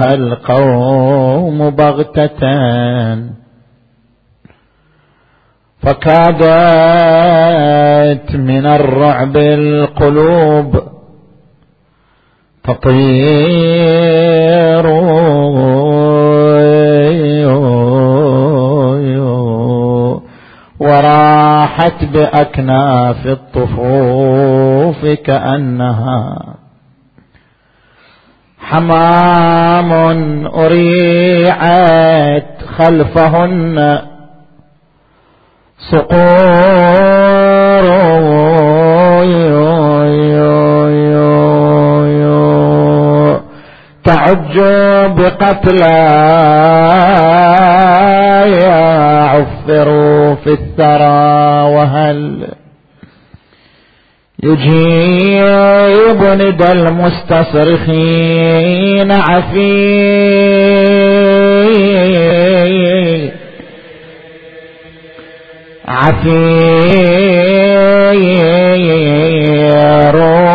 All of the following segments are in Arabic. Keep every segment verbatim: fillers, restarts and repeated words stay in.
فأتاها القوم بغتة فكادت من الرعب القلوب تطير وراحت بأكناف الطفوف كأنها حمام أريعت خلفهن صقور تعج بقتلى عفروا في الثرى وهل يجيب ندى المستصرخين عفير عفير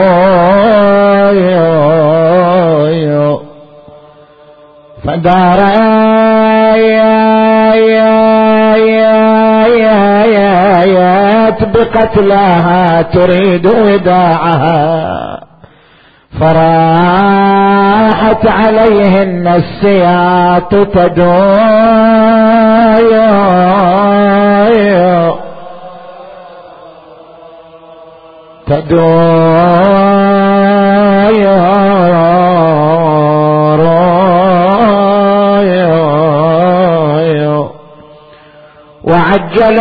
فدار بقتلاها تريد وداعها فراحت عليهن السياط تدور تدور وعجل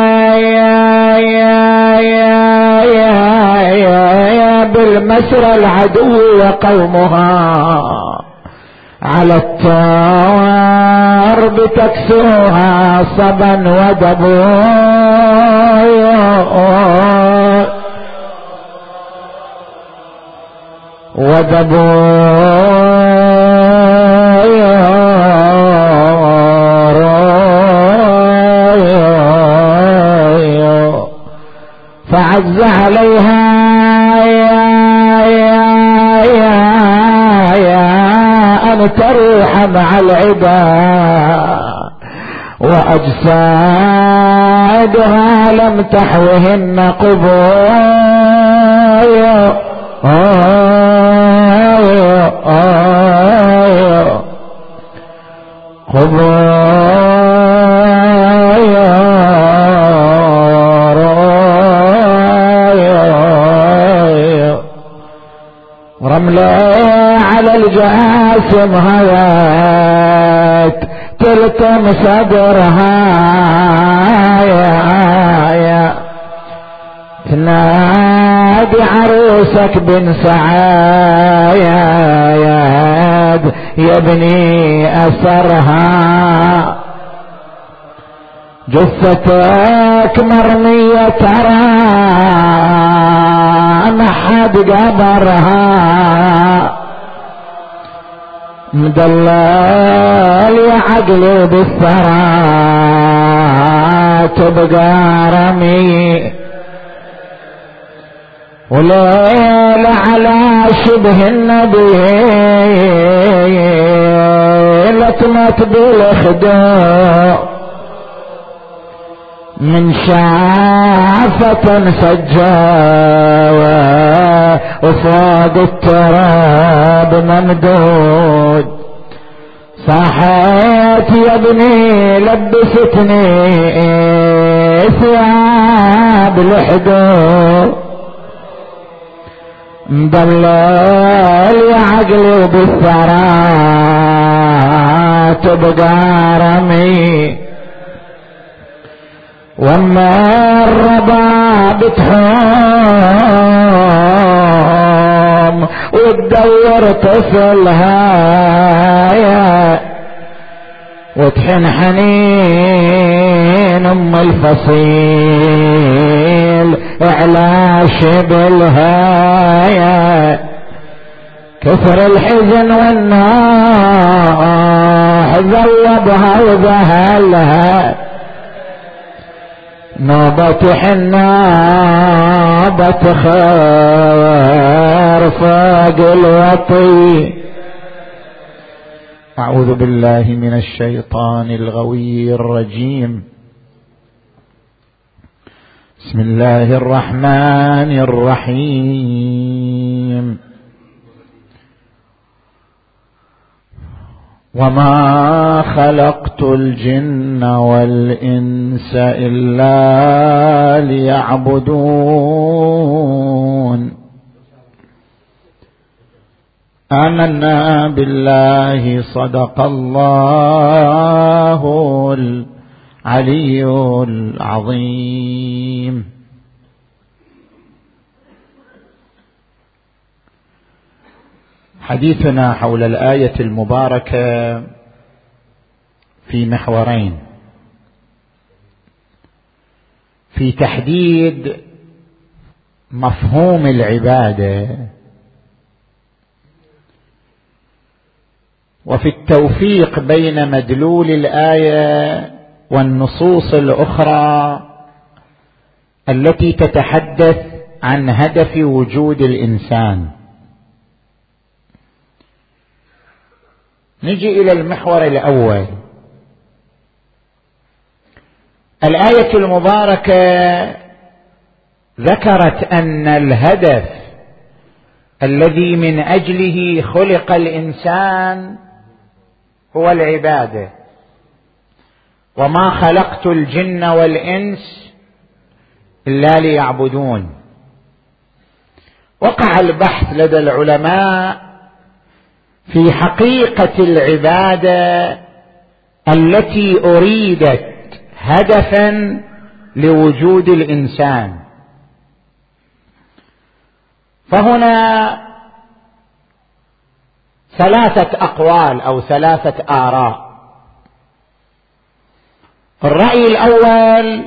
بالمسرى العدو وقومها على الطار بتكسوها صبا ودبور ودبور فعز عليها أن تروح مع العباد وأجسادها لم تحوهن قبور رملة على الجاسم هوات تلتم صدرها يا تنادي عروسك بن سعايد يا ابني أسرها جثتك مرمية ترى ما حد قبرها مدلل يا عقلي بالثرى تبقى رمي وليل على شبه النبي لطمت بالخدوع من شافة سجاوة وفوق التراب ممدود صحيت يا ابني لبستني ثياب الحدود مدلل يا عقلي بالثرى تبقى رمي وما الربا بتحوم وتدور طفلها وتحن حنين ام الفصيل على شبلها كثر الحزن والنوح ذوبها وذهلها نوبة حنابة خير فوق الوطي أعوذ بالله من الشيطان الغوي الرجيم. بسم الله الرحمن الرحيم. وما خلقت الجن والإنس إلا ليعبدون. آمنا بالله صدق الله العلي العظيم. حديثنا حول الآية المباركة في محورين: في تحديد مفهوم العبادة، وفي التوفيق بين مدلول الآية والنصوص الأخرى التي تتحدث عن هدف وجود الإنسان. نجي إلى المحور الأول. الآية المباركة ذكرت أن الهدف الذي من أجله خلق الإنسان هو العبادة. وما خلقت الجن والإنس إلا ليعبدون. وقع البحث لدى العلماء في حقيقة العبادة التي أريدت هدفا لوجود الإنسان. فهنا ثلاثة أقوال أو ثلاثة آراء. الرأي الأول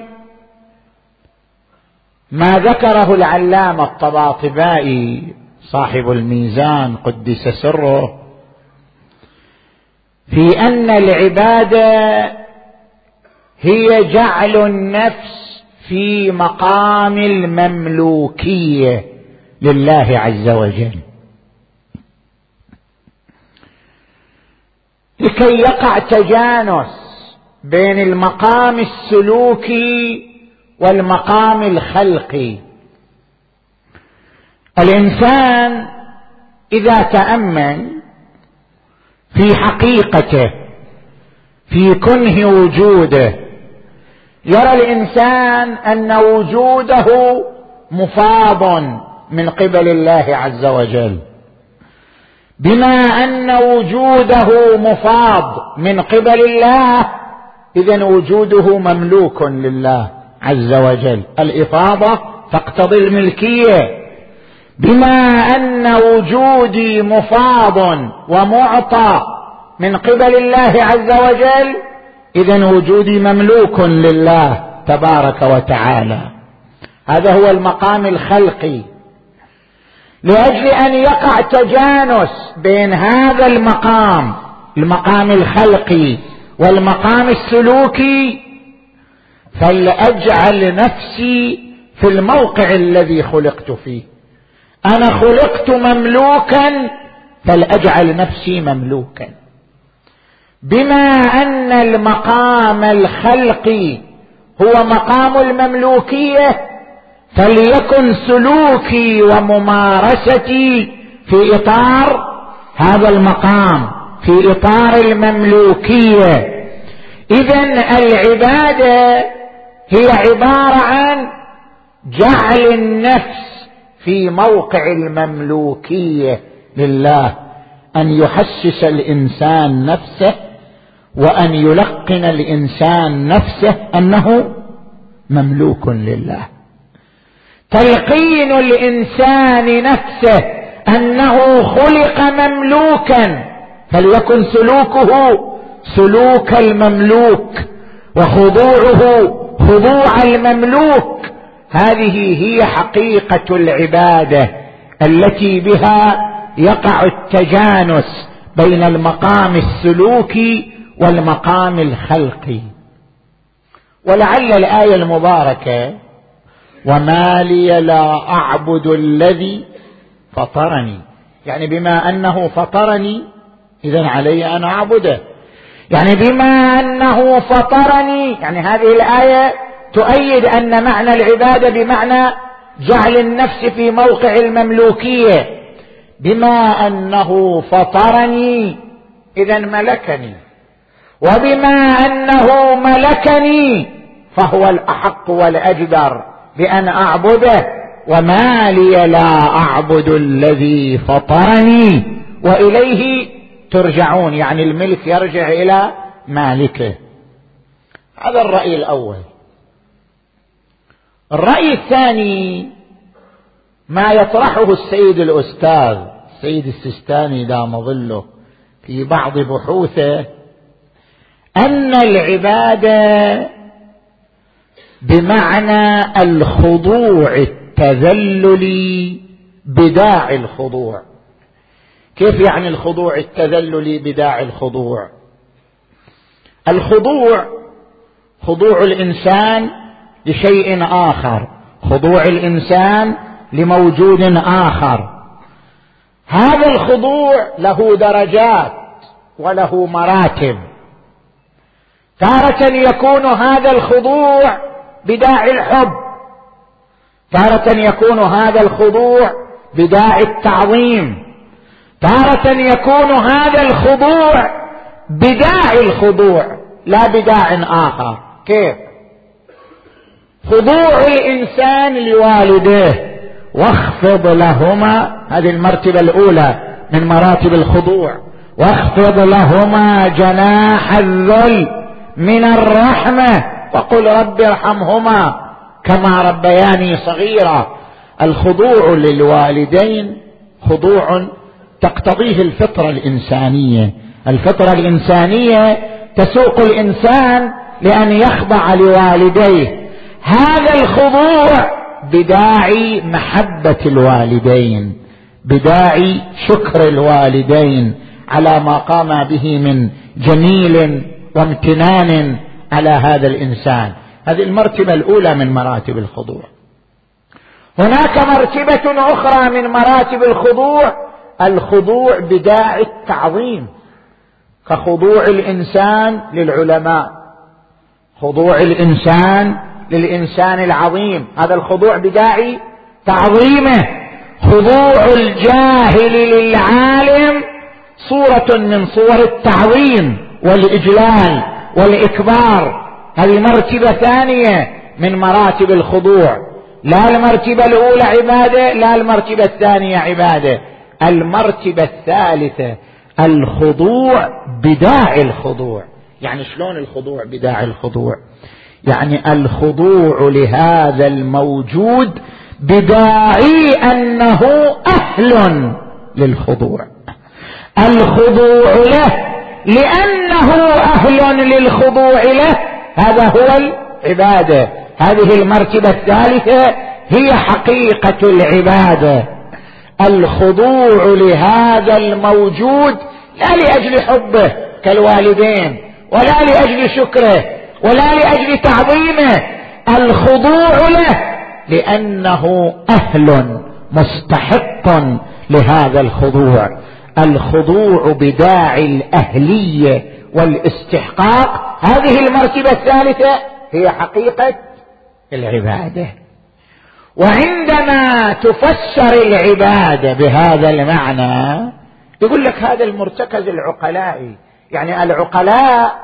ما ذكره العلامة الطباطبائي صاحب الميزان قدس سره، في أن العبادة هي جعل النفس في مقام المملوكية لله عز وجل، لكي يقع تجانس بين المقام السلوكي والمقام الخلقي. الإنسان إذا تأمل في حقيقته، في كنه وجوده، يرى الإنسان أن وجوده مفاض من قبل الله عز وجل. بما أن وجوده مفاض من قبل الله، إذن وجوده مملوك لله عز وجل. الإفاضة تقتضي الملكية. بما أن وجودي مفاض ومعطى من قبل الله عز وجل، إذن وجودي مملوك لله تبارك وتعالى. هذا هو المقام الخلقي. لأجل أن يقع تجانس بين هذا المقام، المقام الخلقي، والمقام السلوكي، فلأجعل نفسي في الموقع الذي خلقت فيه. أنا خلقت مملوكا، فلأجعل نفسي مملوكا. بما أن المقام الخلقي هو مقام المملوكية، فليكن سلوكي وممارستي في إطار هذا المقام، في إطار المملوكية. إذن العبادة هي عبارة عن جعل النفس في موقع المملوكية لله، أن يحسس الإنسان نفسه وأن يلقن الإنسان نفسه أنه مملوك لله. تلقين الإنسان نفسه أنه خلق مملوكا، فليكن سلوكه سلوك المملوك وخضوعه خضوع المملوك. هذه هي حقيقة العبادة التي بها يقع التجانس بين المقام السلوكي والمقام الخلقي. ولعل الآية المباركة وما لي لا أعبد الذي فطرني، يعني بما أنه فطرني إذن علي أن أعبده. يعني بما أنه فطرني، يعني هذه الآية تؤيد أن معنى العبادة بمعنى جعل النفس في موقع المملوكية. بما أنه فطرني إذن ملكني، وبما أنه ملكني فهو الأحق والأجدر بأن أعبده. وما لي لا أعبد الذي فطرني وإليه ترجعون، يعني الملك يرجع إلى مالكه. هذا الرأي الأول. الرأي الثاني ما يطرحه السيد الأستاذ السيد السيستاني دام ظله في بعض بحوثه، أن العبادة بمعنى الخضوع التذللي بداعي الخضوع. كيف يعني الخضوع التذللي بداعي الخضوع؟ الخضوع خضوع الإنسان لشيء آخر، خضوع الإنسان لموجود آخر. هذا الخضوع له درجات وله مراتب. تارة يكون هذا الخضوع بداعي الحب، تارة يكون هذا الخضوع بداعي التعظيم، تارة يكون هذا الخضوع بداعي الخضوع لا بداع آخر. كيف؟ خضوع الإنسان لوالديه واخفض لهما، هذه المرتبة الأولى من مراتب الخضوع، واخفض لهما جناح الذل من الرحمة وقل رب ارحمهما كما ربياني صغيرا. الخضوع للوالدين خضوع تقتضيه الفطرة الإنسانية. الفطرة الإنسانية تسوق الإنسان لأن يخضع لوالديه. هذا الخضوع بداعي محبة الوالدين، بداعي شكر الوالدين على ما قام به من جميل وامتنان على هذا الإنسان. هذه المرتبة الأولى من مراتب الخضوع. هناك مرتبة أخرى من مراتب الخضوع، الخضوع بداعي التعظيم، كخضوع الإنسان للعلماء، خضوع الإنسان للإنسان العظيم، هذا الخضوع بداعي تعظيمه. خضوع الجاهل للعالم صورة من صور التعظيم والإجلال والإكبار. هذه مرتبة ثانية من مراتب الخضوع. لا المرتبة الأولى عبادة، لا المرتبة الثانية عبادة. المرتبة الثالثة الخضوع بداعي الخضوع. يعني شلون الخضوع بداعي الخضوع؟ يعني الخضوع لهذا الموجود بداعي أنه أهل للخضوع، الخضوع له لأنه أهل للخضوع له، هذا هو العبادة. هذه المرتبة الثالثة هي حقيقة العبادة، الخضوع لهذا الموجود لا لأجل حبه كالوالدين، ولا لأجل شكره، ولا لأجل تعظيمه، الخضوع له لأنه أهل مستحق لهذا الخضوع. الخضوع بداعي الأهلية والاستحقاق، هذه المرتبة الثالثة هي حقيقة العبادة. وعندما تفسر العبادة بهذا المعنى يقول لك هذا المرتكز العقلائي. يعني العقلاء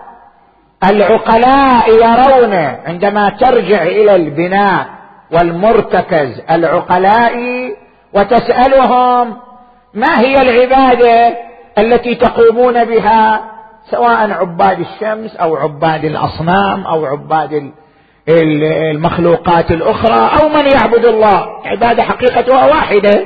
العقلاء يرون عندما ترجع إلى البناء والمرتكز العقلائي وتسألهم ما هي العبادة التي تقومون بها، سواء عباد الشمس أو عباد الأصنام أو عباد المخلوقات الأخرى أو من يعبد الله، عبادة حقيقتها واحدة.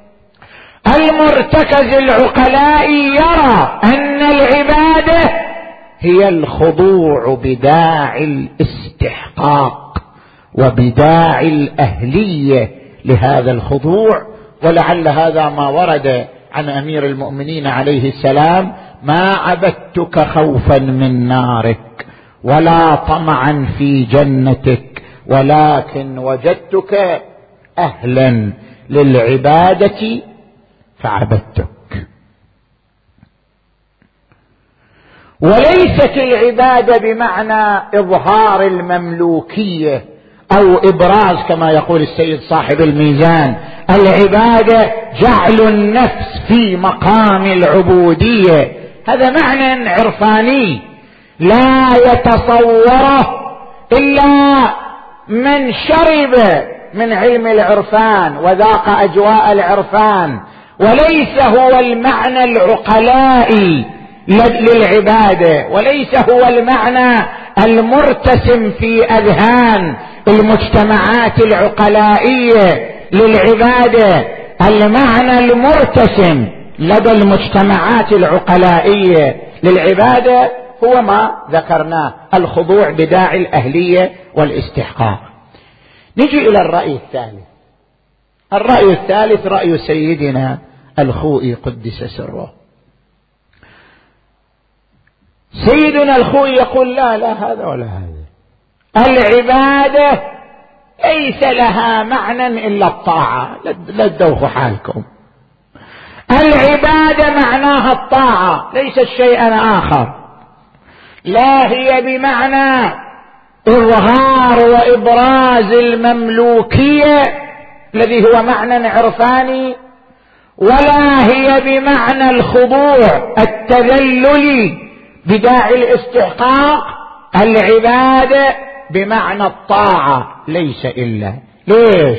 المرتكز العقلائي يرى أن العبادة هي الخضوع بداعي الاستحقاق وبداعي الأهلية لهذا الخضوع. ولعل هذا ما ورد عن أمير المؤمنين عليه السلام: ما عبدتك خوفا من نارك ولا طمعا في جنتك ولكن وجدتك أهلا للعبادة فعبدتك. وليست العبادة بمعنى إظهار المملوكية أو إبراز كما يقول السيد صاحب الميزان. العبادة جعل النفس في مقام العبودية، هذا معنى عرفاني لا يتصوره إلا من شرب من علم العرفان وذاق أجواء العرفان، وليس هو المعنى العقلائي للعبادة، وليس هو المعنى المرتسم في أذهان المجتمعات العقلائية للعبادة. المعنى المرتسم لدى المجتمعات العقلائية للعبادة هو ما ذكرناه، الخضوع بداعي الأهلية والاستحقاق. نجي إلى الرأي الثالث. الرأي الثالث رأي سيدنا الخوئي قدس سره. سيدنا الخوئي يقول لا لا هذا ولا هذا، العبادة ليس لها معنى إلا الطاعة، لا تدوخوا حالكم، العبادة معناها الطاعة ليس شيئا آخر، لا هي بمعنى إظهار وإبراز المملوكية الذي هو معنى عرفاني، ولا هي بمعنى الخضوع التذللي بداعي الاستحقاق. العبادة بمعنى الطاعة ليس إلا. ليش؟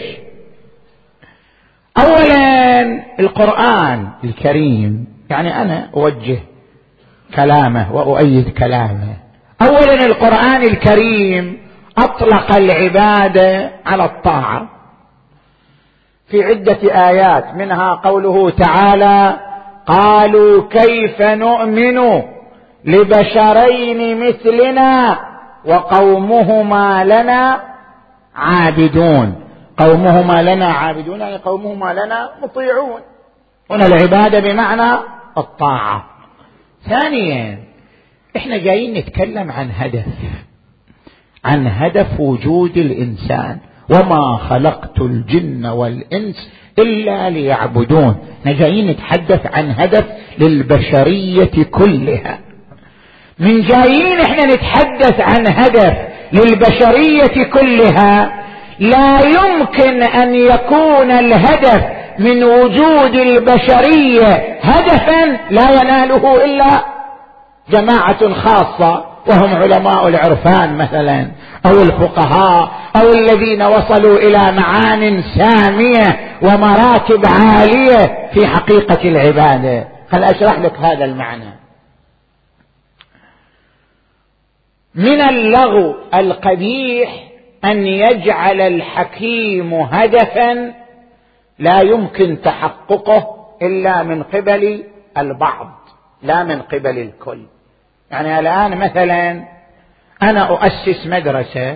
أولا القرآن الكريم، يعني أنا أوجه كلامه وأؤيد كلامه. أولا القرآن الكريم أطلق العبادة على الطاعة في عدة آيات، منها قوله تعالى قالوا كيف نؤمن لبشرين مثلنا وقومهما لنا عابدون. قومهما لنا عابدون يعني قومهما لنا مطيعون. هنا العبادة بمعنى الطاعة. ثانيا احنا جايين نتكلم عن هدف، عن هدف وجود الإنسان، وما خلقت الجن والإنس إلا ليعبدون. احنا جايين نتحدث عن هدف للبشرية كلها. من جايين احنا نتحدث عن هدف للبشرية كلها، لا يمكن أن يكون الهدف من وجود البشرية هدفا لا يناله إلا جماعة خاصة، وهم علماء العرفان مثلا، أو الفقهاء، أو الذين وصلوا إلى معان سامية ومراتب عالية في حقيقة العبادة. خل أشرح لك هذا المعنى. من اللغو القبيح أن يجعل الحكيم هدفا لا يمكن تحققه إلا من قبل البعض لا من قبل الكل. يعني الآن مثلا أنا أؤسس مدرسة،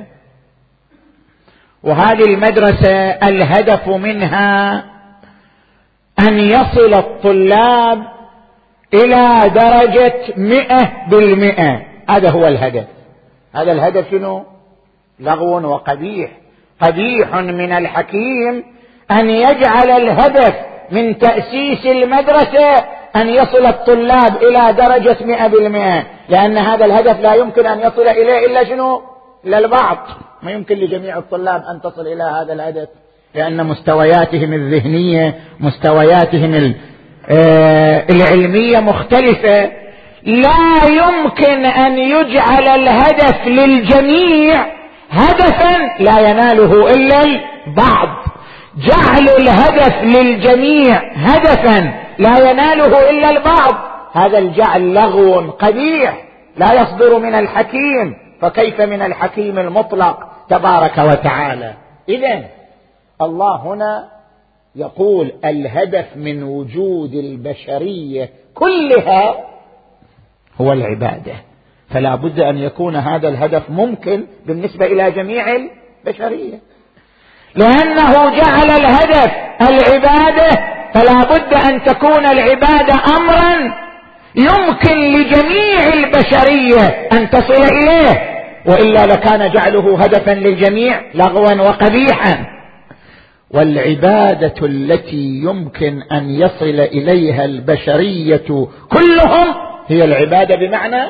وهذه المدرسة الهدف منها أن يصل الطلاب إلى درجة مئة بالمئة، هذا هو الهدف. هذا الهدف شنو؟ لغو وقبيح. قبيح من الحكيم أن يجعل الهدف من تأسيس المدرسة أن يصل الطلاب إلى درجة مئة بالمئة، لأن هذا الهدف لا يمكن أن يصل إليه إلا شنو؟ إلا البعض. ما يمكن لجميع الطلاب أن تصل إلى هذا الهدف، لأن مستوياتهم الذهنية، مستوياتهم العلمية مختلفة. لا يمكن أن يجعل الهدف للجميع هدفا لا يناله إلا البعض. جعل الهدف للجميع هدفا لا يناله إلا البعض، هذا الجعل لغو قبيح لا يصدر من الحكيم، فكيف من الحكيم المطلق تبارك وتعالى؟ إذن الله هنا يقول الهدف من وجود البشرية كلها هو العبادة، فلا بد أن يكون هذا الهدف ممكن بالنسبة إلى جميع البشرية، لأنه جعل الهدف العبادة، فلا بد أن تكون العبادة أمرا يمكن لجميع البشرية أن تصل إليه، وإلا لكان جعله هدفا للجميع لغوا وقبيحا. والعبادة التي يمكن أن يصل إليها البشرية كلهم هي العبادة بمعنى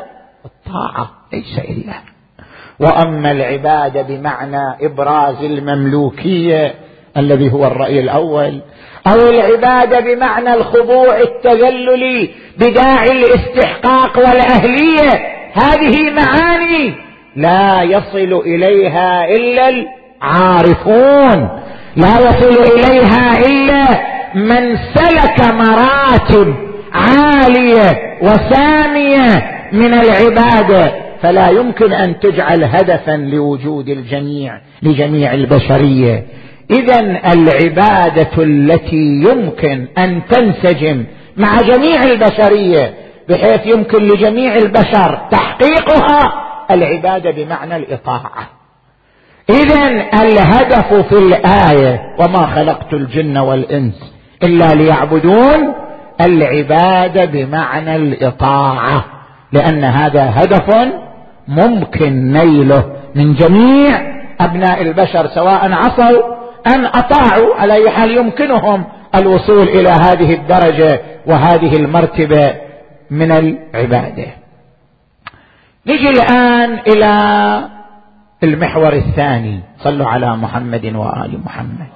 الطاعة ليس إلا. وأما العبادة بمعنى إبراز المملوكية الذي هو الرأي الأول، أو العبادة بمعنى الخضوع التذللي بداعي الاستحقاق والأهلية، هذه معاني لا يصل إليها إلا العارفون، لا يصل إليها إلا من سلك مراتب عالية وسامية من العبادة، فلا يمكن أن تجعل هدفا لوجود الجميع لجميع البشرية. إذن العبادة التي يمكن أن تنسجم مع جميع البشرية بحيث يمكن لجميع البشر تحقيقها العبادة بمعنى الإطاعة. إذن الهدف في الآية وما خلقت الجن والإنس إلا ليعبدون العبادة بمعنى الإطاعة، لأن هذا هدف ممكن نيله من جميع أبناء البشر سواء عصوا أم أطاعوا، على أي حال يمكنهم الوصول إلى هذه الدرجة وهذه المرتبة من العبادة. نجي الآن إلى المحور الثاني، صلوا على محمد وآل محمد.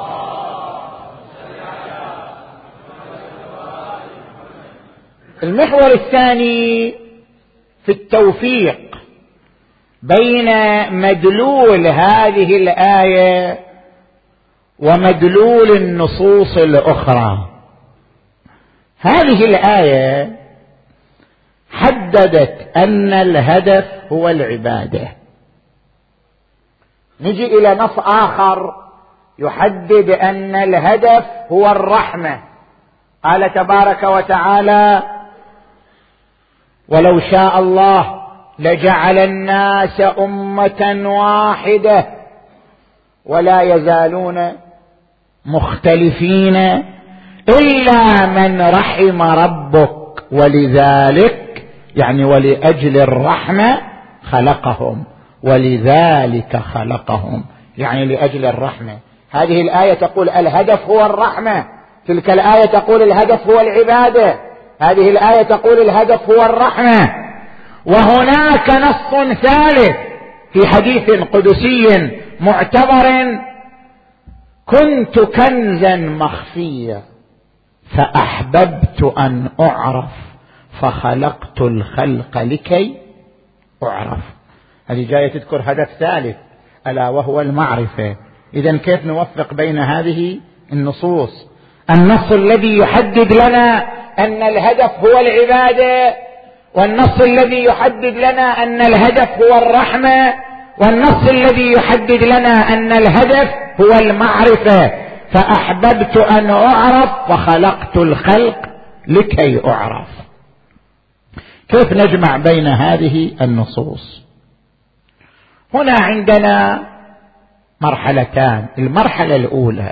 المحور الثاني في التوفيق بين مدلول هذه الآية ومدلول النصوص الأخرى. هذه الآية حددت أن الهدف هو العبادة. نجي إلى نص آخر يحدد أن الهدف هو الرحمة. قال تبارك وتعالى: ولو شاء الله لجعل الناس أمة واحدة ولا يزالون مختلفين إلا من رحم ربك ولذلك يعني ولأجل الرحمة خلقهم ولذلك خلقهم يعني لأجل الرحمة. هذه الآية تقول الهدف هو الرحمة، تلك الآية تقول الهدف هو العبادة، هذه الآية تقول الهدف هو الرحمة. وهناك نص ثالث في حديث قدسي معتبر: كنت كنزا مخفيا فأحببت أن أعرف فخلقت الخلق لكي أعرف. هذه جاية تذكر هدف ثالث ألا وهو المعرفة. إذن كيف نوفق بين هذه النصوص؟ النص الذي يحدد لنا أن الهدف هو العبادة، والنص الذي يحدد لنا أن الهدف هو الرحمة، والنص الذي يحدد لنا أن الهدف هو المعرفة. فأحببت أن أعرف فخلقت الخلق لكي أعرف. كيف نجمع بين هذه النصوص؟ هنا عندنا مرحلتان. المرحلة الأولى: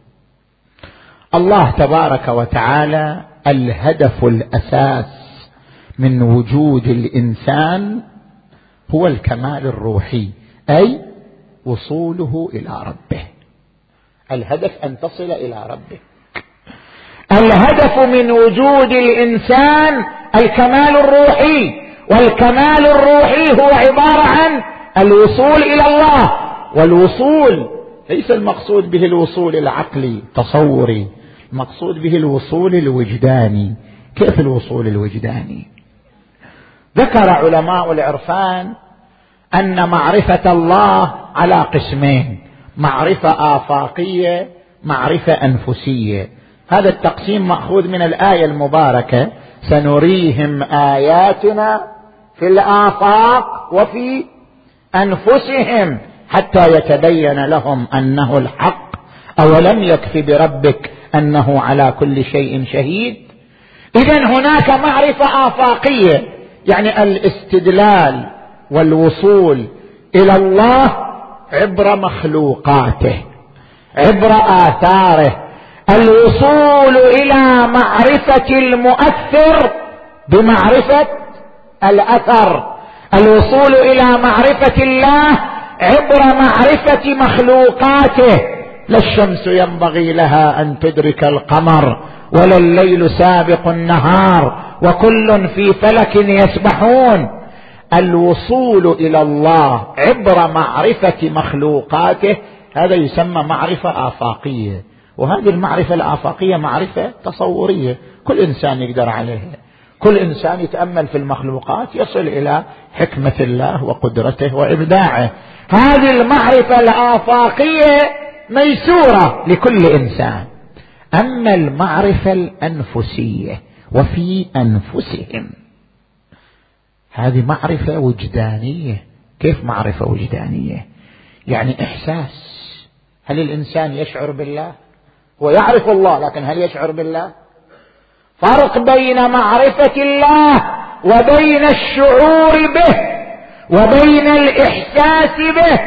الله تبارك وتعالى الهدف الأساس من وجود الإنسان هو الكمال الروحي، أي وصوله إلى ربه. الهدف أن تصل إلى ربه. الهدف من وجود الإنسان الكمال الروحي، والكمال الروحي هو عبارة عن الوصول إلى الله. والوصول ليس المقصود به الوصول العقلي تصوري، المقصود به الوصول الوجداني. كيف الوصول الوجداني؟ ذكر علماء العرفان أن معرفة الله على قسمين: معرفة آفاقية، معرفة أنفسية. هذا التقسيم مأخوذ من الآية المباركة: سنريهم آياتنا في الآفاق وفي أنفسهم حتى يتبين لهم أنه الحق أولم يكف بربك أنه على كل شيء شهيد. إذن هناك معرفة آفاقية، يعني الاستدلال والوصول إلى الله عبر مخلوقاته، عبر آثاره. الوصول إلى معرفة المؤثر بمعرفة الأثر. الوصول إلى معرفة الله عبر معرفة مخلوقاته. لا الشمس ينبغي لها أن تدرك القمر ولا الليل سابق النهار وكل في فلك يسبحون. الوصول إلى الله عبر معرفة مخلوقاته، هذا يسمى معرفة آفاقية. وهذه المعرفة الآفاقية معرفة تصورية، كل إنسان يقدر عليها. كل إنسان يتأمل في المخلوقات يصل إلى حكمة الله وقدرته وإبداعه. هذه المعرفة الآفاقية ميسورة لكل إنسان. أما المعرفة الأنفسية وفي أنفسهم، هذه معرفة وجدانية. كيف معرفة وجدانية؟ يعني إحساس. هل الإنسان يشعر بالله؟ هو يعرف الله، لكن هل يشعر بالله؟ فرق بين معرفة الله وبين الشعور به وبين الإحساس به.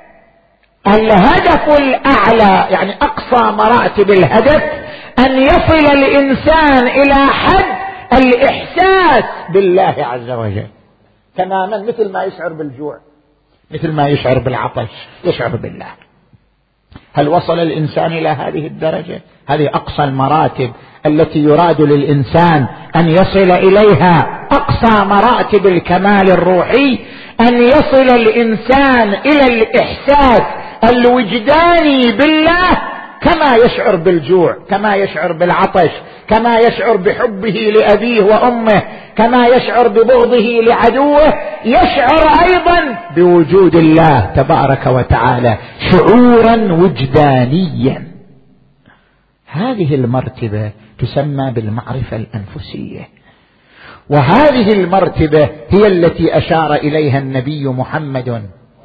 الهدف الأعلى، يعني أقصى مراتب الهدف، أن يصل الإنسان إلى حد الإحساس بالله عز وجل تماما، مثل ما يشعر بالجوع، مثل ما يشعر بالعطش، يشعر بالله. هل وصل الإنسان إلى هذه الدرجة؟ هذه أقصى المراتب التي يراد للإنسان أن يصل إليها، أقصى مراتب الكمال الروحي، أن يصل الإنسان إلى الإحساس الوجداني بالله، كما يشعر بالجوع، كما يشعر بالعطش، كما يشعر بحبه لأبيه وأمه، كما يشعر ببغضه لعدوه، يشعر أيضا بوجود الله تبارك وتعالى شعورا وجدانيا. هذه المرتبة تسمى بالمعرفة الأنفسية، وهذه المرتبة هي التي أشار إليها النبي محمد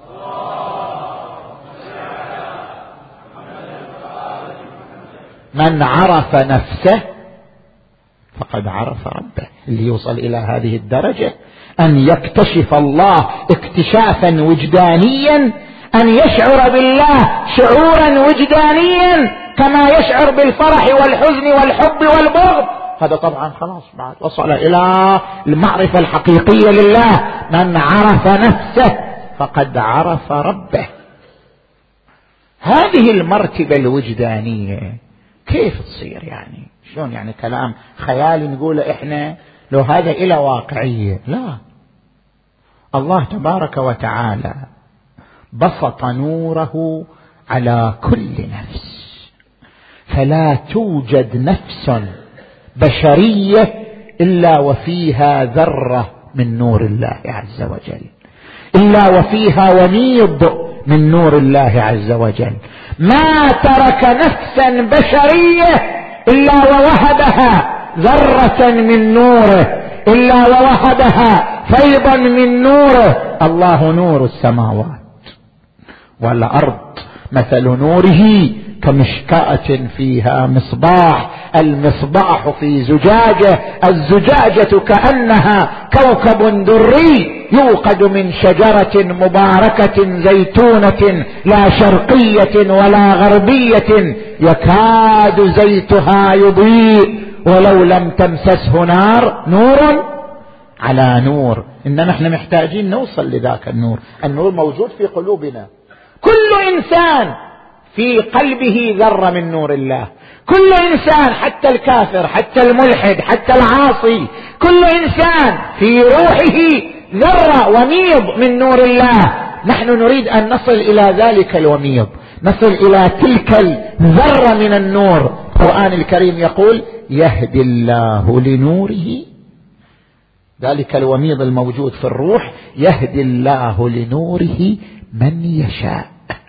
من عرف نفسه فقد عرف ربه. اللي يوصل إلى هذه الدرجة أن يكتشف الله اكتشافا وجدانيا، أن يشعر بالله شعورا وجدانيا كما يشعر بالفرح والحزن والحب والبغض، هذا طبعا خلاص بعد وصل إلى المعرفة الحقيقية لله. من عرف نفسه فقد عرف ربه. هذه المرتبة الوجدانية كيف تصير؟ يعني شلون؟ يعني كلام خيالي نقوله احنا لو هذا إلى واقعية؟ لا، الله تبارك وتعالى بسط نوره على كل نفس، فلا توجد نفس بشرية إلا وفيها ذرة من نور الله عز وجل، إلا وفيها وميض من نور الله عز وجل. ما ترك نفسا بشرية إلا ووهبها ذرة من نوره، إلا ووهبها فيضا من نوره. الله نور السماوات والأرض، مثل نوره كمشكاة فيها مصباح، المصباح في زجاجة، الزجاجة كأنها كوكب دري يوقد من شجرة مباركة زيتونة لا شرقية ولا غربية يكاد زيتها يضيء ولو لم تمسسه نار، نور على نور. إنما احنا محتاجين نوصل لذاك النور. النور موجود في قلوبنا، كل إنسان في قلبه ذرة من نور الله، كل إنسان، حتى الكافر، حتى الملحد، حتى العاصي، كل إنسان في روحه ذرة وميض من نور الله. نحن نريد أن نصل إلى ذلك الوميض، نصل إلى تلك الذرة من النور. القرآن الكريم يقول يهدي الله لنوره، ذلك الوميض الموجود في الروح، يهدي الله لنوره من يشاء.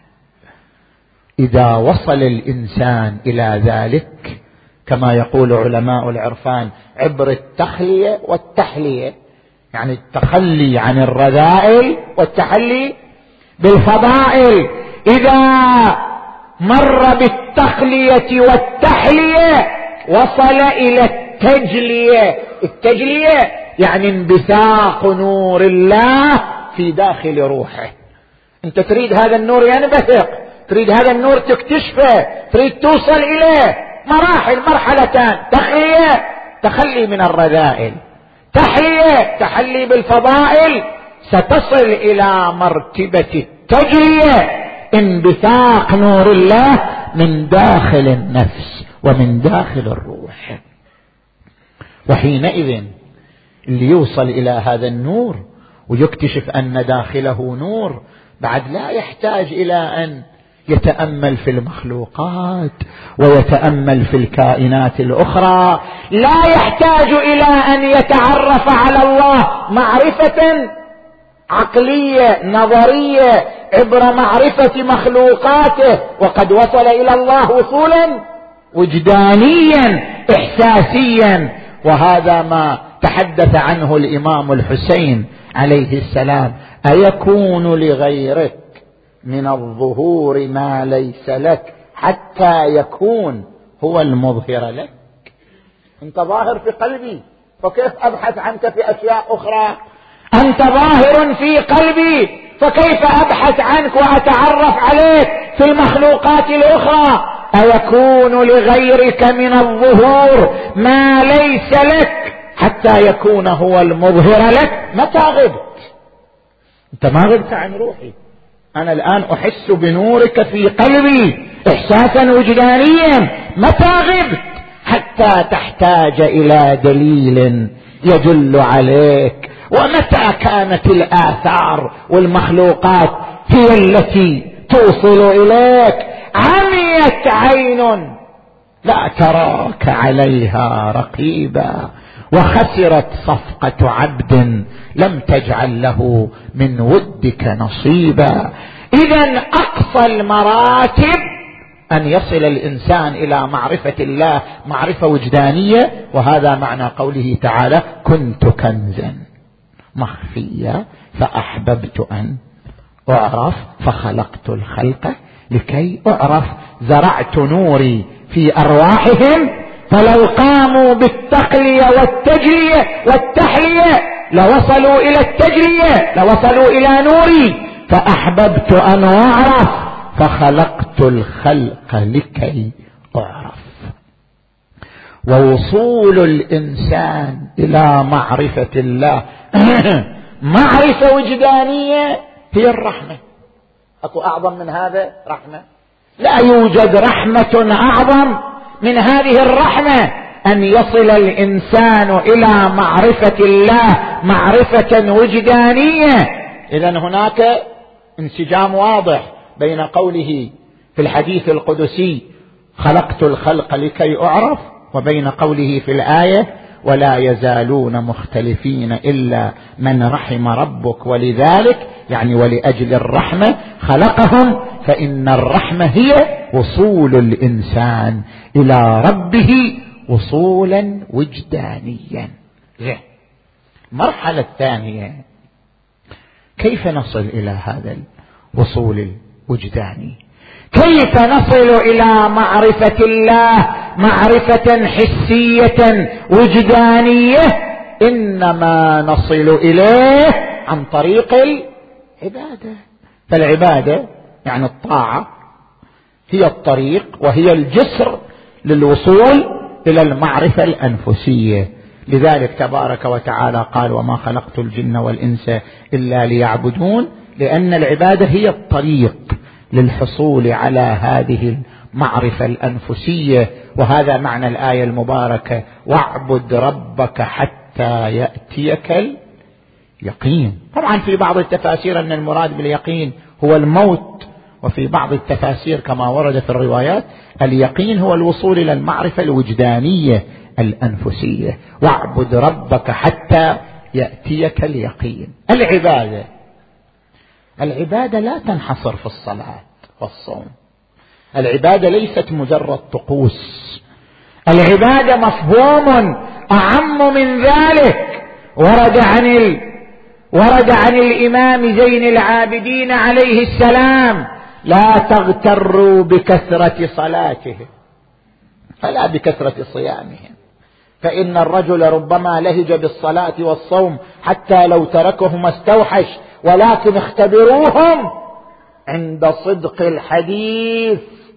إذا وصل الإنسان إلى ذلك، كما يقول علماء العرفان، عبر التخلية والتحلية، يعني التخلي عن الرذائل والتحلي بالفضائل، إذا مر بالتخلية والتحلية وصل إلى التجلية. التجلية يعني انبثاق نور الله في داخل روحه. انت تريد هذا النور ينبثق، تريد هذا النور تكتشفه، تريد توصل إليه، مراحل، مرحلتان: تخلية، تخلي من الرذائل، تحلية، تحلي بالفضائل، ستصل إلى مرتبة التجلية، انبثاق نور الله من داخل النفس ومن داخل الروح. وحينئذ اللي يوصل إلى هذا النور ويكتشف أن داخله نور، بعد لا يحتاج إلى أن يتأمل في المخلوقات ويتأمل في الكائنات الأخرى، لا يحتاج إلى أن يتعرف على الله معرفة عقلية نظرية عبر معرفة مخلوقاته، وقد وصل إلى الله وصولا وجدانيا إحساسيا. وهذا ما تحدث عنه الإمام الحسين عليه السلام: أيكون لغيرك من الظهور ما ليس لك حتى يكون هو المظهر لك؟ أنت ظاهر في قلبي، فكيف أبحث عنك في أشياء أخرى؟ أنت ظاهر في قلبي، فكيف أبحث عنك وأتعرف عليك في المخلوقات الأخرى؟ أيكون لغيرك من الظهور ما ليس لك حتى يكون هو المظهر لك؟ متى غبت؟ أنت ما غبت عن روحي، أنا الآن أحس بنورك في قلبي إحساسا وجدانيا. متى غبت حتى تحتاج إلى دليل يدل عليك؟ ومتى كانت الآثار والمخلوقات هي التي توصل إليك؟ عميت عين لا تراك عليها رقيبا، وخسرت صفقة عبد لم تجعل له من ودك نصيبا. إذن أقصى المراتب أن يصل الإنسان إلى معرفة الله معرفة وجدانية، وهذا معنى قوله تعالى: كنت كنزا مخفيا فأحببت أن أعرف فخلقت الخلق لكي أعرف. زرعت نوري في أرواحهم فلو قاموا بالتقلية والتجلية والتحلية لوصلوا إلى التجلية، لوصلوا إلى نوري. فأحببت أن أعرف فخلقت الخلق لكي أعرف. ووصول الإنسان إلى معرفة الله معرفة وجدانية هي الرحمة. أكو أعظم من هذا رحمة؟ لا يوجد رحمة أعظم من هذه الرحمة، أن يصل الإنسان إلى معرفة الله معرفة وجدانية. إذن هناك انسجام واضح بين قوله في الحديث القدسي: خلقت الخلق لكي أعرف، وبين قوله في الآية: ولا يزالون مختلفين إلا من رحم ربك ولذلك، يعني ولأجل الرحمة خلقهم. فإن الرحمة هي وصول الإنسان إلى ربه وصولا وجدانيا. المرحلة الثانية: كيف نصل إلى هذا الوصول الوجداني؟ كيف نصل إلى معرفة الله معرفة حسية وجدانية؟ إنما نصل إليه عن طريق العبادة. فالعبادة يعني الطاعة هي الطريق وهي الجسر للوصول إلى المعرفة الأنفسية. لذلك تبارك وتعالى قال: وما خلقت الجن والإنس إلا ليعبدون، لأن العبادة هي الطريق للحصول على هذه المعرفة الأنفسية. وهذا معنى الآية المباركة: واعبد ربك حتى يأتيك اليقين. طبعا في بعض التفاسير أن المراد باليقين هو الموت، وفي بعض التفاسير كما ورد في الروايات اليقين هو الوصول إلى المعرفة الوجدانية الأنفسية. واعبد ربك حتى يأتيك اليقين. العبادة العبادة لا تنحصر في الصلاة والصوم. العبادة ليست مجرد طقوس، العبادة مفهوم أعم من ذلك. ورد عن ال... ورد عن الإمام زين العابدين عليه السلام: لا تغتروا بكثرة صلاتهم فلا بكثرة صيامهم، فإن الرجل ربما لهج بالصلاة والصوم حتى لو تركهما استوحش، ولكن اختبروهم عند صدق الحديث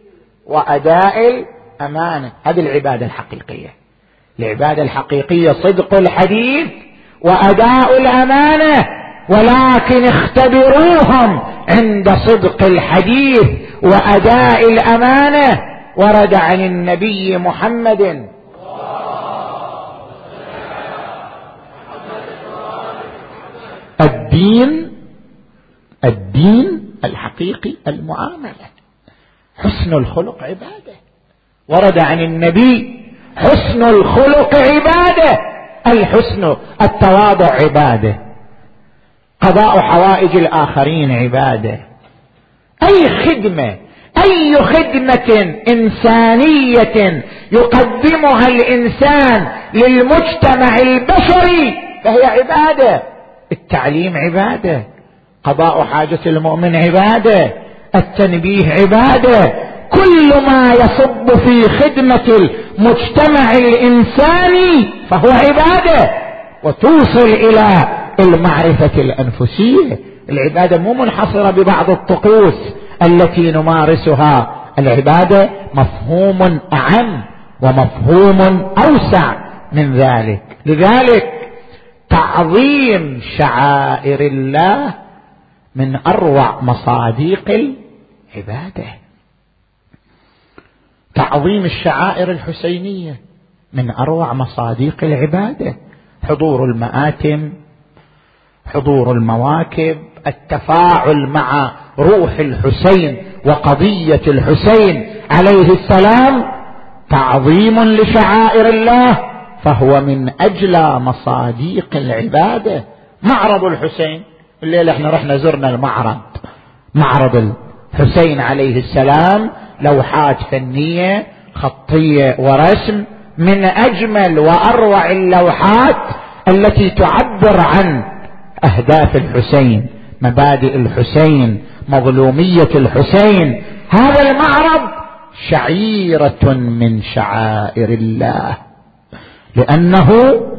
وأداء الأمانة. هذه العبادة الحقيقية. العبادة الحقيقية صدق الحديث وأداء الأمانة، ولكن اختبروهم عند صدق الحديث وأداء الأمانة. ورد عن النبي محمد الدين الدين الدين الحقيقي المعاملة. حسن الخلق عبادة، ورد عن النبي حسن الخلق عبادة، الحسن التواضع عبادة، قضاء حوائج الآخرين عبادة. أي خدمة أي خدمة إنسانية يقدمها الإنسان للمجتمع البشري فهي عبادة. التعليم عبادة، قضاء حاجة المؤمن عبادة، التنبيه عبادة، كل ما يصب في خدمة المجتمع الإنساني فهو عبادة، وتوصل إلى المعرفة الأنفسية. العبادة مو منحصرة ببعض الطقوس التي نمارسها، العبادة مفهوم أعم ومفهوم أوسع من ذلك. لذلك تعظيم شعائر الله من أروع مصادق العبادة. تعظيم الشعائر الحسينية من أروع مصادق العبادة، حضور المآتم، حضور المواكب، التفاعل مع روح الحسين وقضية الحسين عليه السلام تعظيم لشعائر الله، فهو من أجلى مصادق العبادة. معرض الحسين، الليلة احنا رحنا زرنا المعرض، معرض الحسين عليه السلام، لوحات فنية خطية ورسم، من أجمل وأروع اللوحات التي تعبر عن أهداف الحسين، مبادئ الحسين، مظلومية الحسين. هذا المعرض شعيرة من شعائر الله، لأنه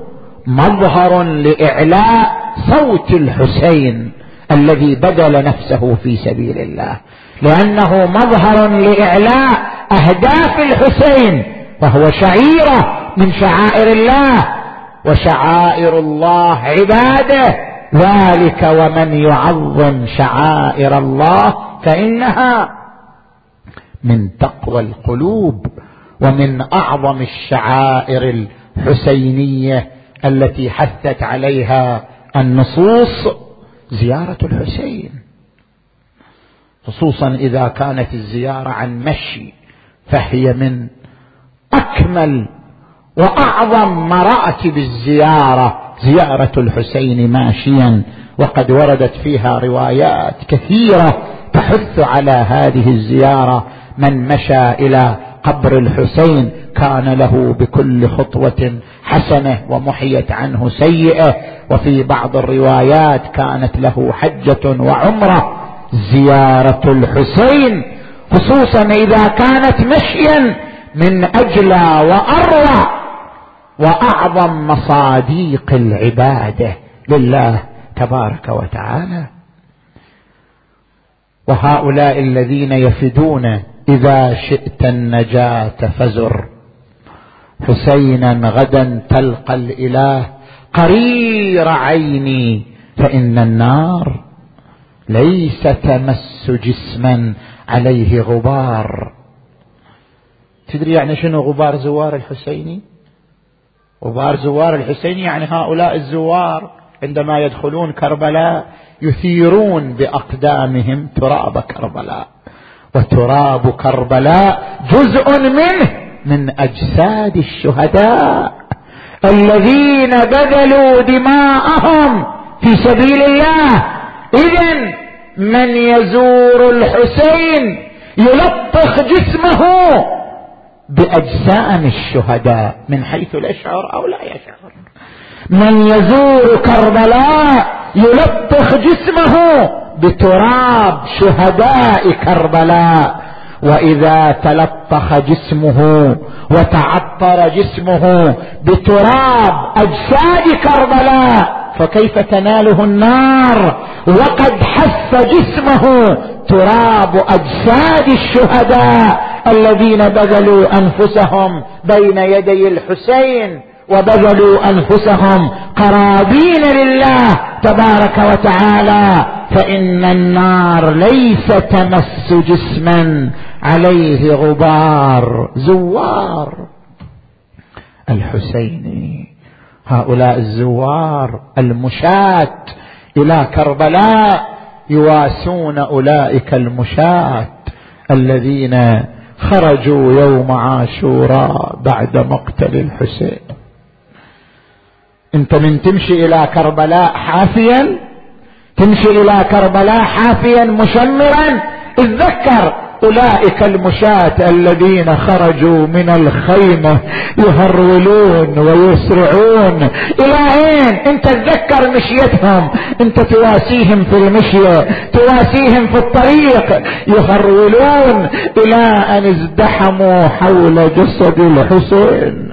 مظهر لإعلاء صوت الحسين الذي بذل نفسه في سبيل الله، لأنه مظهر لإعلاء أهداف الحسين، فهو شعيرة من شعائر الله، وشعائر الله عبادة. ذلك ومن يعظم شعائر الله فإنها من تقوى القلوب. ومن أعظم الشعائر الحسينية التي حثت عليها النصوص زيارة الحسين، خصوصا إذا كانت الزيارة عن مشي، فهي من أكمل وأعظم مراتب الزيارة، زيارة الحسين ماشيا. وقد وردت فيها روايات كثيرة تحث على هذه الزيارة. من مشى إلى قبر الحسين كان له بكل خطوة حسنة ومحيت عنه سيئة، وفي بعض الروايات كانت له حجة وعمرة. زيارة الحسين خصوصا إذا كانت مشيا من أجلى وأروع وأعظم مصادق العبادة لله تبارك وتعالى. وهؤلاء الذين يفدون إذا شئت النجاة فزر حسينا غدا تلقى الإله قرير عيني، فإن النار ليس تمس جسما عليه غبار. تدري يعني شنو غبار زوار الحسيني؟ غبار زوار الحسيني يعني هؤلاء الزوار عندما يدخلون كربلاء يثيرون بأقدامهم تراب كربلاء، وتراب كربلاء جزء منه من أجساد الشهداء الذين بذلوا دماءهم في سبيل الله. إذن من يزور الحسين يلطخ جسمه بأجسام الشهداء من حيث يشعر أو لا يشعر. من يزور كربلاء يلطخ جسمه بتراب شهداء كربلاء. وإذا تلطخ جسمه وتعطر جسمه بتراب أجساد كربلاء فكيف تناله النار وقد حف جسمه تراب أجساد الشهداء الذين بذلوا أنفسهم بين يدي الحسين وبذلوا أنفسهم قرابين لله تبارك وتعالى. فإن النار ليس تمس جسما عليه غبار. زوار الحسين، هؤلاء الزوار المشاة إلى كربلاء يواسون أولئك المشاة الذين خرجوا يوم عاشوراء بعد مقتل الحسين. انت من تمشي الى كربلاء حافيا، تمشي الى كربلاء حافيا مشمرا، اتذكر أولئك المشاة الذين خرجوا من الخيمة يهرولون ويسرعون. إلى أين؟ أنت تذكر مشيتهم، أنت تواسيهم في المشية، تواسيهم في الطريق، يهرولون إلى أن ازدحموا حول جسد الحسين،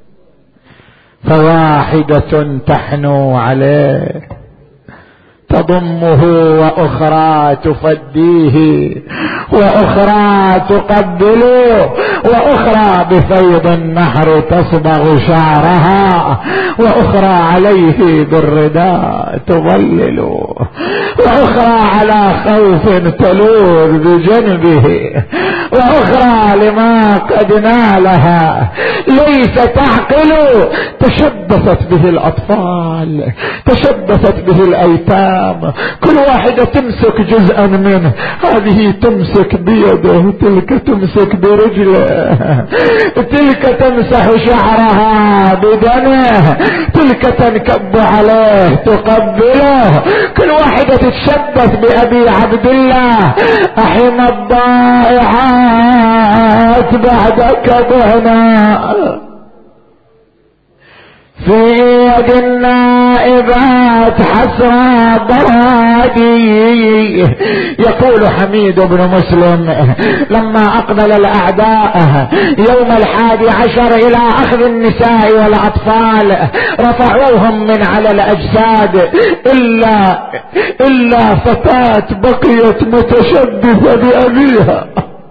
فواحدة تحنو عليه تضمه وأخرى تفديه وأخرى تقبله وأخرى بفيض النهر تصبغ شعرها وأخرى عليه بالرداء تظلل وأخرى على خوف تلوذ بجنبه وأخرى لما قد نالها ليس تعقل. تشبثت به الأطفال، تشبثت به الأيتام، كل واحدة تمسك جزءا منه، هذه تمسك بيده، تلك تمسك برجله، تلك تمسح شعرها بدمه، تلك تنكب عليه تقبله، كل واحدة تتشبث بأبي عبد الله. أحم الضائعات بعدك بهنا في يد النائبات حسرى برادي. يقول حميد بن مسلم لما أقبل الأعداء يوم الحادي عشر إلى أخذ النساء والأطفال رفعوهم من على الأجساد إلا, إلا فتاة بقيت متشبثة بأبيها.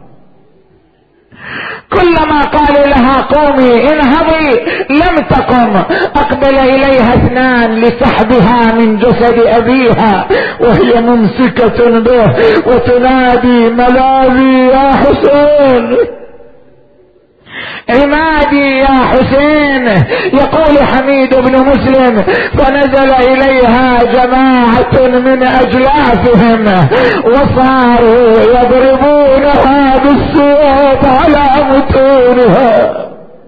كلما قالوا لها قومي انهضي لم تقم، أقبل إليها اثنان لسحبها من جسد أبيها وهي ممسكة به وتنادي ملاذي يا حسين، عمادي يا حسين. يقول حميد بن مسلم فنزل إليها جماعة من أجلافهم وصاروا يضربونها بالسيوف على متونها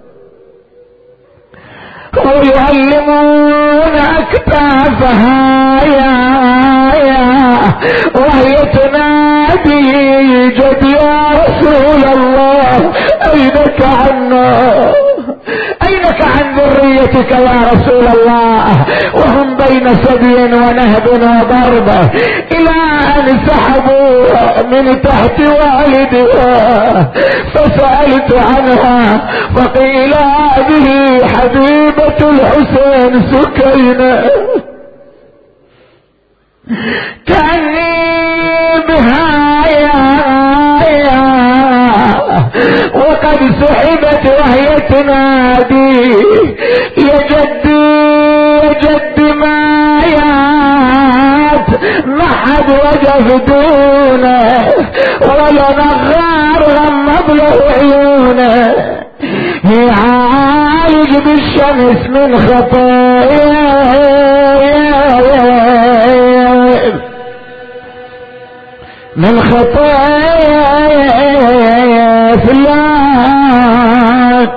ويعلمون أكتافها يا يا وهي تنادي جد يا رسول الله أينك عنا، أينك عن ذريتك يا رسول الله، وهم بين سبي ونهب وضربه، إلى أن سحبوها من تحت والدها فسألت عنها فقيل هذه حبيبة الحسين سكينة، كأني بها يا يا وقد سحبت وهي تنادي يا جدي يا جدي ما يات، ما حد وقف دونه ولا نغار غمض له عيونه، يعالج بالشمس من خطايا من خطايا فلان،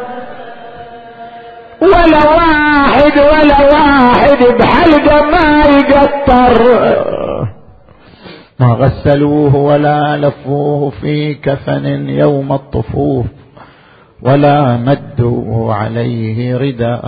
ولا واحد ولا واحد بحلقه ما يقطر، ما غسلوه ولا لفوه في كفن يوم الطفوف ولا مدوا عليه رداء.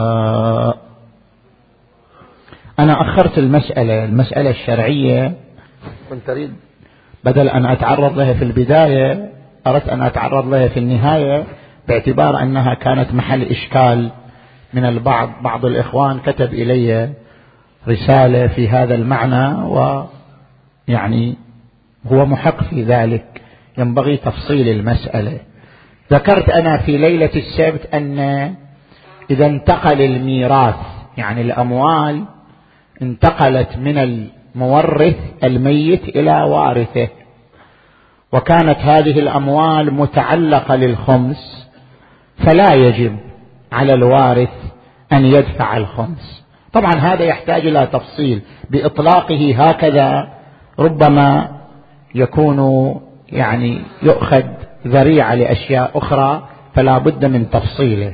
أنا أخرت المسألة المسألة الشرعية، كنت أريد بدل أن أتعرض لها في البداية أردت أن أتعرض لها في النهاية، باعتبار أنها كانت محل إشكال من البعض. بعض الإخوان كتب إلي رسالة في هذا المعنى ويعني هو محق في ذلك، ينبغي تفصيل المسألة. ذكرت أنا في ليلة السبت أن إذا انتقل الميراث يعني الأموال انتقلت من المورث الميت إلى وارثه، وكانت هذه الأموال متعلقة للخمس، فلا يجب على الوارث أن يدفع الخمس. طبعا هذا يحتاج إلى تفصيل، بإطلاقه هكذا ربما يكون يعني يؤخذ ذريعة لأشياء أخرى، فلا بد من تفصيله.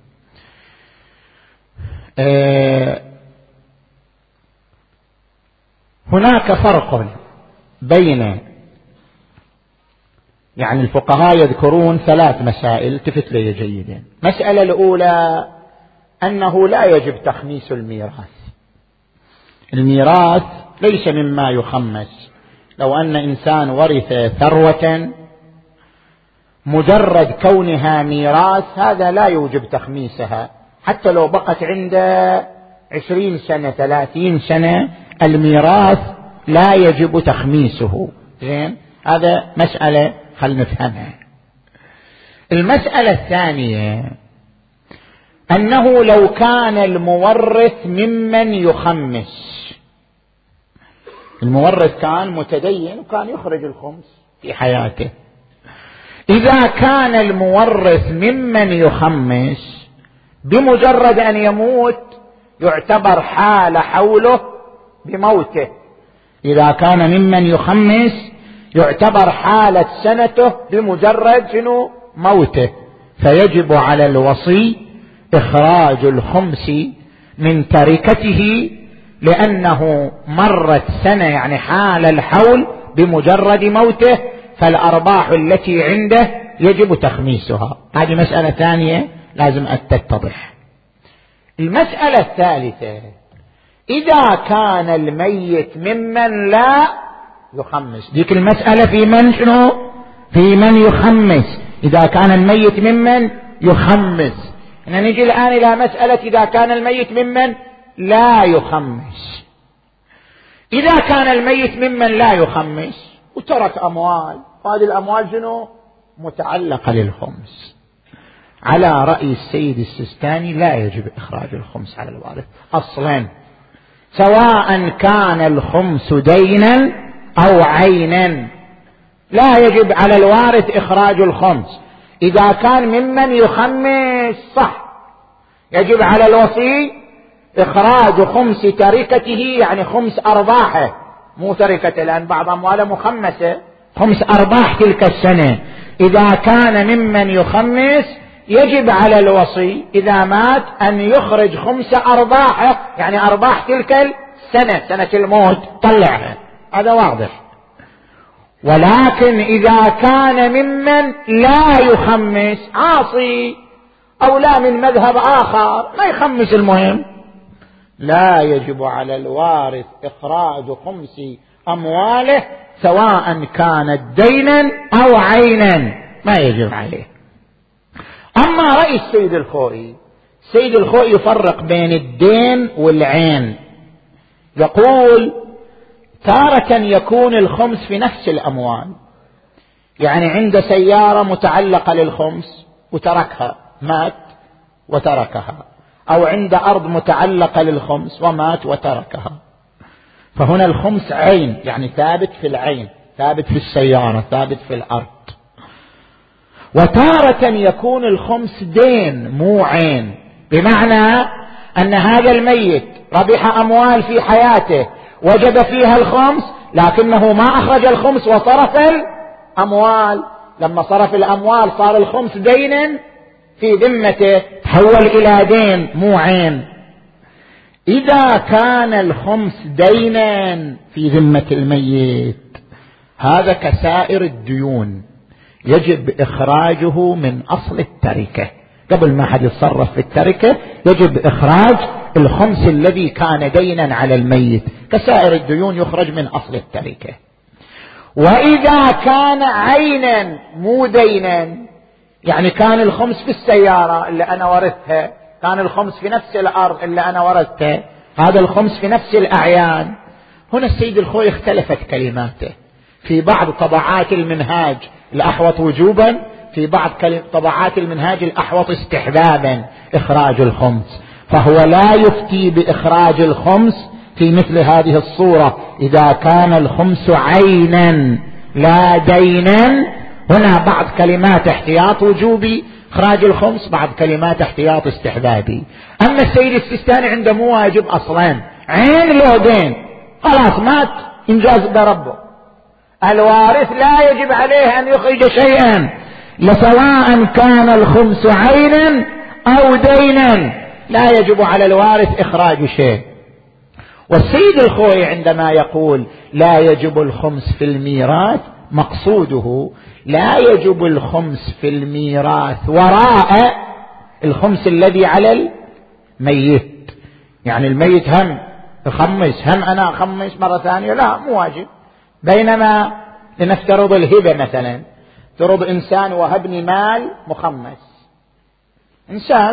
أه هناك فرق بين، يعني الفقهاء يذكرون ثلاث مسائل، التفت لي جيدا. مسألة الأولى أنه لا يجب تخميس الميراث. الميراث ليس مما يخمس. لو أن إنسان ورث ثروة مجرد كونها ميراث هذا لا يوجب تخميسها، حتى لو بقت عنده عشرين سنة ثلاثين سنة الميراث لا يجب تخميسه. زين، هذا مسألة خل نفهمها. المسألة الثانية أنه لو كان المورث ممن يخمس، المورث كان متدين وكان يخرج الخمس في حياته، إذا كان المورث ممن يخمس بمجرد أن يموت يعتبر حال حوله بموته. إذا كان ممن يخمس يعتبر حالة سنته بمجرد شنو؟ موته، فيجب على الوصي إخراج الخمس من تركته لأنه مرت سنة، يعني حال الحول بمجرد موته، فالأرباح التي عنده يجب تخميسها. هذه مسألة ثانية لازم أن تتضح. المسألة الثالثة إذا كان الميت ممن لا يخمس، ديك المسألة في من شنو؟ في من يخمس. إذا كان الميت ممن يخمس، إحنا نجي الآن إلى مسألة إذا كان الميت ممن لا يخمس. إذا كان الميت ممن لا يخمس وترك أموال، هذه الأموال شنو؟ متعلقة للخمس. على رأي السيد السيستاني لا يجب إخراج الخمس على الوارث أصلا، سواء كان الخمس دينا أو عينا، لا يجب على الوارث إخراج الخمس. إذا كان ممن يخمس صح، يجب على الوصي إخراج خمس تركته، يعني خمس أرباحه، مو تركته لأن بعض أمواله مخمسة، خمس أرباح تلك السنة. إذا كان ممن يخمس يجب على الوصي إذا مات أن يخرج خمس أرباحه، يعني أرباح تلك السنة، سنة الموت طلعها، هذا واضح. ولكن إذا كان ممن لا يخمس، عاصي أو لا من مذهب آخر ما يخمس، المهم لا يجب على الوارث إخراج خمس أمواله سواء كانت دينا أو عينا، ما يجب عليه. أما رأي السيد الخوئي، السيد الخوئي يفرق بين الدين والعين، يقول تارة يكون الخمس في نفس الأموال، يعني عند سيارة متعلقة للخمس وتركها مات وتركها، أو عند أرض متعلقة للخمس ومات وتركها، فهنا الخمس عين، يعني ثابت في العين، ثابت في السيارة، ثابت في الأرض. وتارة يكون الخمس دين مو عين، بمعنى أن هذا الميت ربح أموال في حياته وجد فيها الخمس، لكنه ما أخرج الخمس وصرف الأموال، لما صرف الأموال صار الخمس دينا في ذمته، تحول إلى دين مو عين. إذا كان الخمس دينا في ذمة الميت هذا كسائر الديون، يجب إخراجه من أصل التركة، قبل ما حد يتصرف في التركة يجب إخراج الخمس الذي كان دينا على الميت، كسائر الديون يخرج من أصل التركة. وإذا كان عينا مو دينا، يعني كان الخمس في السيارة اللي أنا ورثتها، كان الخمس في نفس الأرض اللي أنا ورثتها، هذا الخمس في نفس الأعيان. هنا السيد الخوئي اختلفت كلماته، في بعض طبعات المنهاج الأحوط وجوبا، في بعض طبعات المنهاج الأحوط استحبابا إخراج الخمس، فهو لا يفتي بإخراج الخمس في مثل هذه الصورة إذا كان الخمس عينا لا دينا. هنا بعض كلمات احتياط وجوبي، إخراج الخمس بعض كلمات احتياط استحبابي. أما السيد السيستاني عنده مو واجب أصلا، عين له دين خلاص مات إنجاز بربه، الوارث لا يجب عليه أن يخرج شيئا لسواء كان الخمس عينا أو دينا، لا يجب على الوارث إخراج شيء. والسيد الخوي عندما يقول لا يجب الخمس في الميراث مقصوده لا يجب الخمس في الميراث وراء الخمس الذي على الميت. يعني الميت هم يخمس هم أنا أخمس مرة ثانية، لا مو واجب. بينما لنفترض الهبة مثلا، ترض إنسان وهبني مال مخمس، إنسان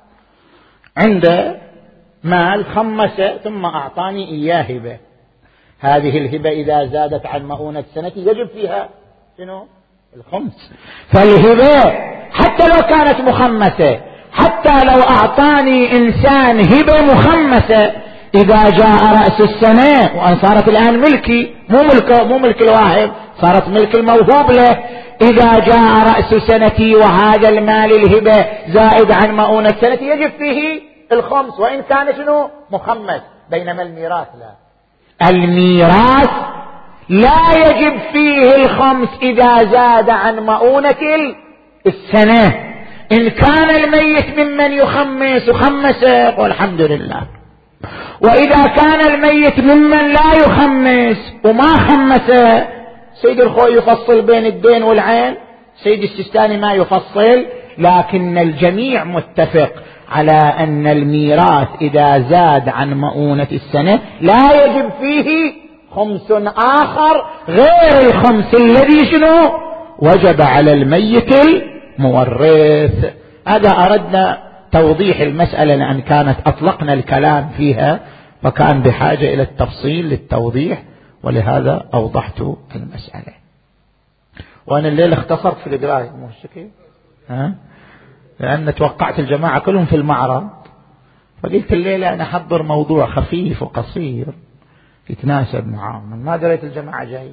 عنده مال خمسه ثم أعطاني إياه هبة، هذه الهبة إذا زادت عن مؤونة سنة يجب فيها شنو؟ الخمس. فالهبة حتى لو كانت مخمسة، حتى لو أعطاني إنسان هبة مخمسة، إذا جاء رأس السنة وأن صارت الآن ملكي، مو ملك مو ملك الواهب، صارت ملك الموهوب له، إذا جاء رأس سنتي وهذا المال الهبة زائد عن مؤونة سنتي يجب فيه الخمس وإن كان شنو؟ مخمس. بينما الميراث لا، الميراث لا يجب فيه الخمس إذا زاد عن مؤونة السنة. إن كان الميت ممن يخمس خمسه والحمد لله، وإذا كان الميت ممن لا يخمس وما خمسه، سيد الخوي يفصل بين الدين والعين، سيد السيستاني ما يفصل، لكن الجميع متفق على أن الميراث إذا زاد عن مؤونة السنة لا يجب فيه خمس آخر غير الخمس الذي شنو وجب على الميت المورث. هذا أردنا توضيح المسألة، لأن كانت أطلقنا الكلام فيها فكان بحاجة إلى التفصيل للتوضيح، ولهذا أوضحت المسألة. وأنا الليل اختصرت في القراءة مو الشكل، ها؟ لأن توقعت الجماعة كلهم في المعرض، فقلت الليلة أنا أحضر موضوع خفيف وقصير يتناسب معهم، ما دريت الجماعة جاي.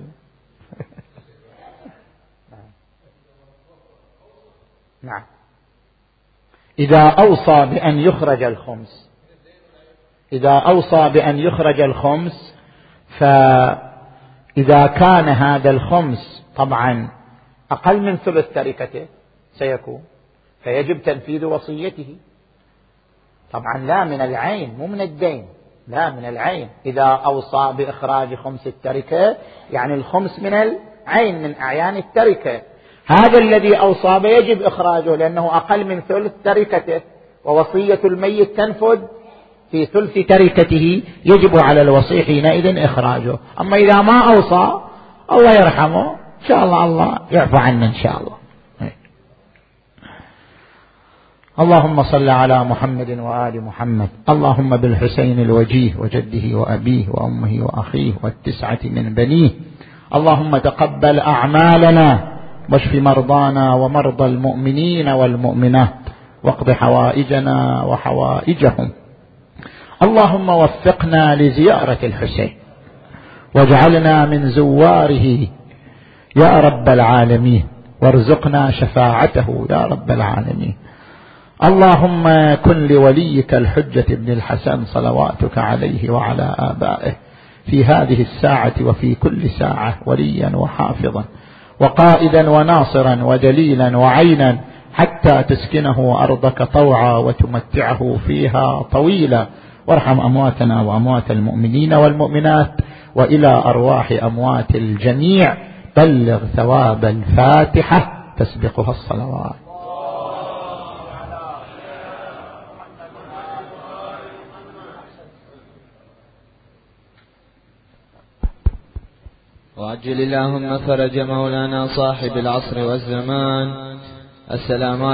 نعم. إذا أوصى بأن يخرج الخمس، إذا أوصى بأن يخرج الخمس، فإذا كان هذا الخمس طبعا أقل من ثلث تركته سيكون، فيجب تنفيذ وصيته طبعا، لا من العين مو من الدين، لا من العين. إذا أوصى بإخراج خمس التركة يعني الخمس من العين من أعيان التركة، هذا الذي أوصى به يجب إخراجه لأنه أقل من ثلث تركته، ووصية الميت تنفذ في ثلث تركته، يجب على الوصي حينئذ إخراجه. أما إذا ما أوصى الله يرحمه إن شاء الله، الله يعفو عنه إن شاء الله. اللهم صل على محمد وآل محمد. اللهم بالحسين الوجيه وجده وأبيه وأمه وأخيه والتسعة من بنيه، اللهم تقبل أعمالنا واشف مرضانا ومرضى المؤمنين والمؤمنات، واقض حوائجنا وحوائجهم. اللهم وفقنا لزيارة الحسين واجعلنا من زواره يا رب العالمين، وارزقنا شفاعته يا رب العالمين. اللهم كن لوليك الحجة ابن الحسن صلواتك عليه وعلى آبائه في هذه الساعة وفي كل ساعة وليا وحافظا وقائدا وناصرا ودليلا وعينا، حتى تسكنه أرضك طوعا وتمتعه فيها طويلا. وارحم أمواتنا وأموات المؤمنين والمؤمنات، وإلى أرواح أموات الجميع بلغ ثواب الفاتحة تسبقها الصلوات. وعجل اللهم فرج مولانا صاحب العصر والزمان. السلام